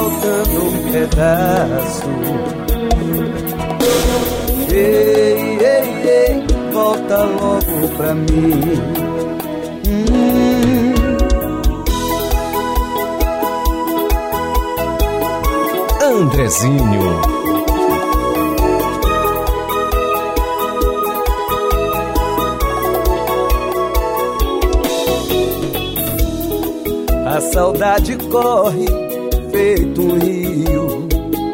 faltando um pedaço. Ei, ei, ei, volta logo pra mim. Andrezinho. A saudade corre feito um rio,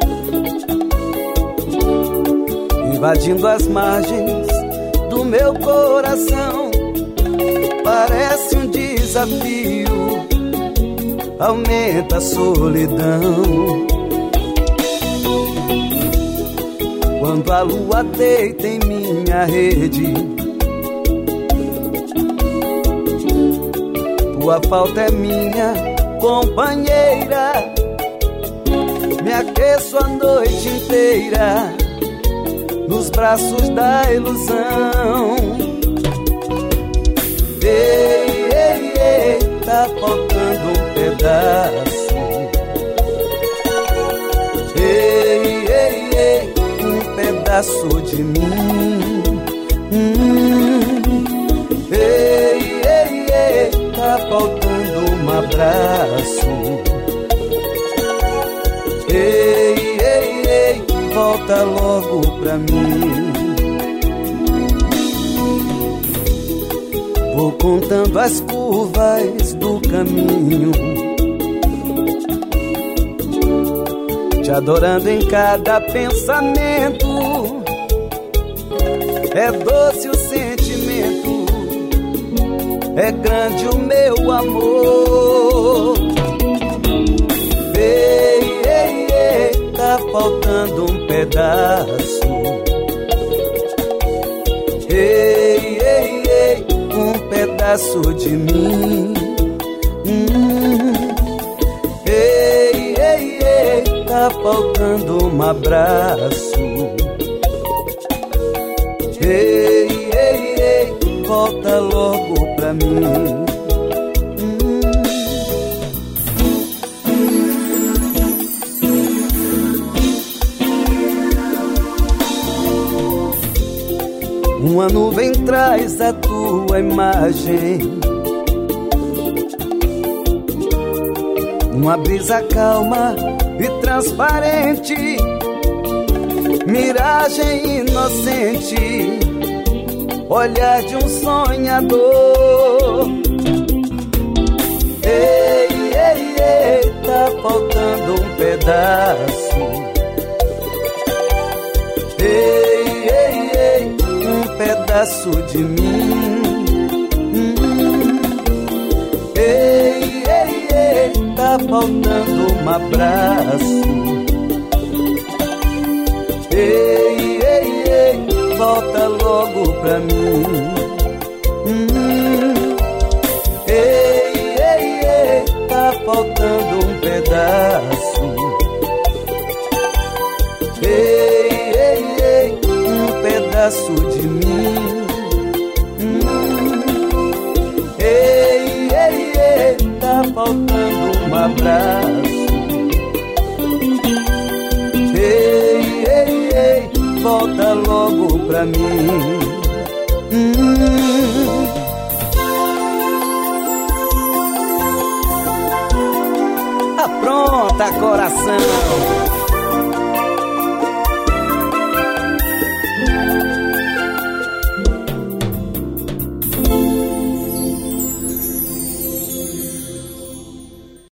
invadindo as margens do meu coração. Parece um desafio, aumenta a solidão. Quando a lua deita em minha rede, tua falta é minha companheira. Me aqueço a noite inteira nos braços da ilusão. Ei, ei, ei, tá faltando um pedaço. Ei, ei, ei, um pedaço de mim. Ei, ei, ei, tá faltando um abraço. Ei, ei, ei, volta logo pra mim. Vou contando as curvas do caminho, te adorando em cada pensamento. É doce o sentimento, é grande o meu amor. Ei, ei, ei, tá faltando um pedaço. Ei, ei, ei, um pedaço de mim. Ei, ei, ei, tá faltando um abraço. Ei, ei, ei, volta logo pra mim. Uma nuvem traz a tua imagem, uma brisa calma e transparente, miragem inocente, olhar de um sonhador. Ei, ei, ei, tá faltando um pedaço. Ei, ei, ei, um pedaço de mim. Ei, ei, ei, tá faltando um abraço. Ei, ei, ei, volta logo pra mim. Ei, ei, ei, tá faltando um pedaço. Ei, ei, ei, um pedaço de mim. Ei, ei, ei, tá faltando um abraço. Ei, ei, ei, volta logo pra mim. Apronta, coração.